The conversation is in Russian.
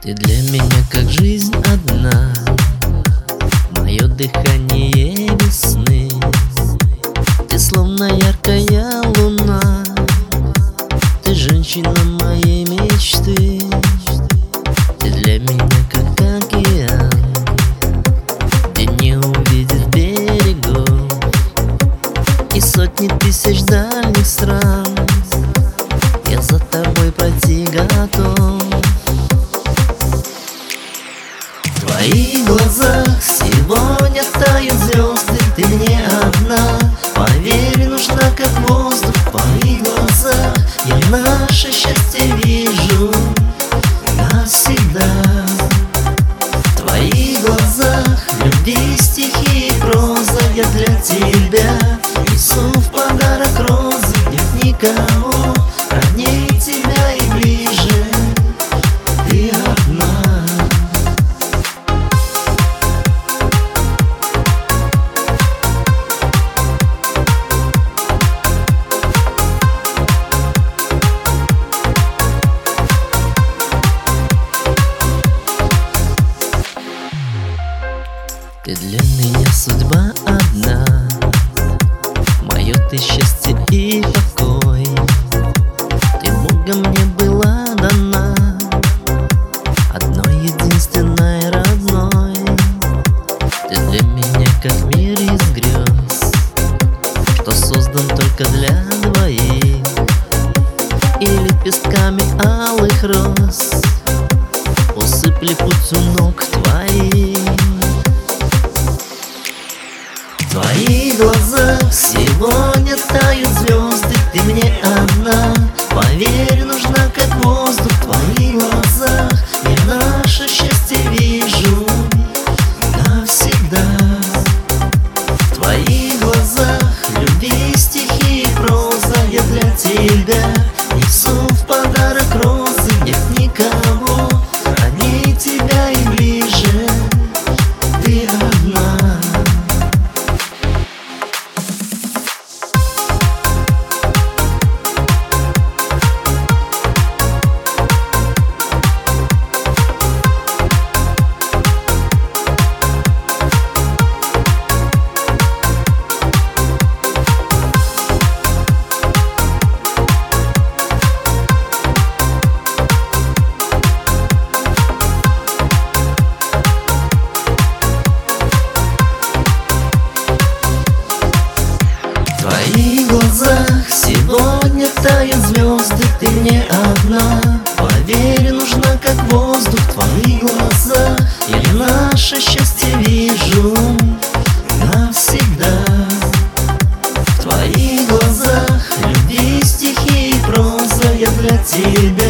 Ты для меня как жизнь одна, мое дыхание весны. Ты словно яркая луна, ты женщина моей мечты. Ты для меня как океан, где не увидеть берегов и сотни тысяч дальних стран. Я за тобой пройти готов. В твоих глазах сегодня тают звезды. Ты мне одна, поверь, нужна как воздух. В твоих глазах я наше счастье вижу навсегда. В твоих глазах любви, стихи и проза. Я для тебя несу в подарок розы. Нет никого родней тебя и ближе. Ты одна. Ты для меня судьба одна, мое ты счастье и покой. Ты Богом мне была дана, одной единственной родной. Ты для меня как мир из грез, что создан только для двоих, и лепестками алых роз усыпли путь у ног твоих. В твоих глазах сегодня тают звезды. Ты мне одна, поверь, нужна как воздух. В твоих глазах я наше счастье вижу навсегда. В твоих глазах любви, стихи и проза. Я для тебя несу в подарок розы. Нет никого родней тебя и ближе. Ты одна. В твоих глазах сегодня тают звезды. Ты мне одна, поверь, нужна как воздух. В твоих глазах я наше счастье вижу навсегда. В твоих глазах любви, стихи и проза. Я для тебя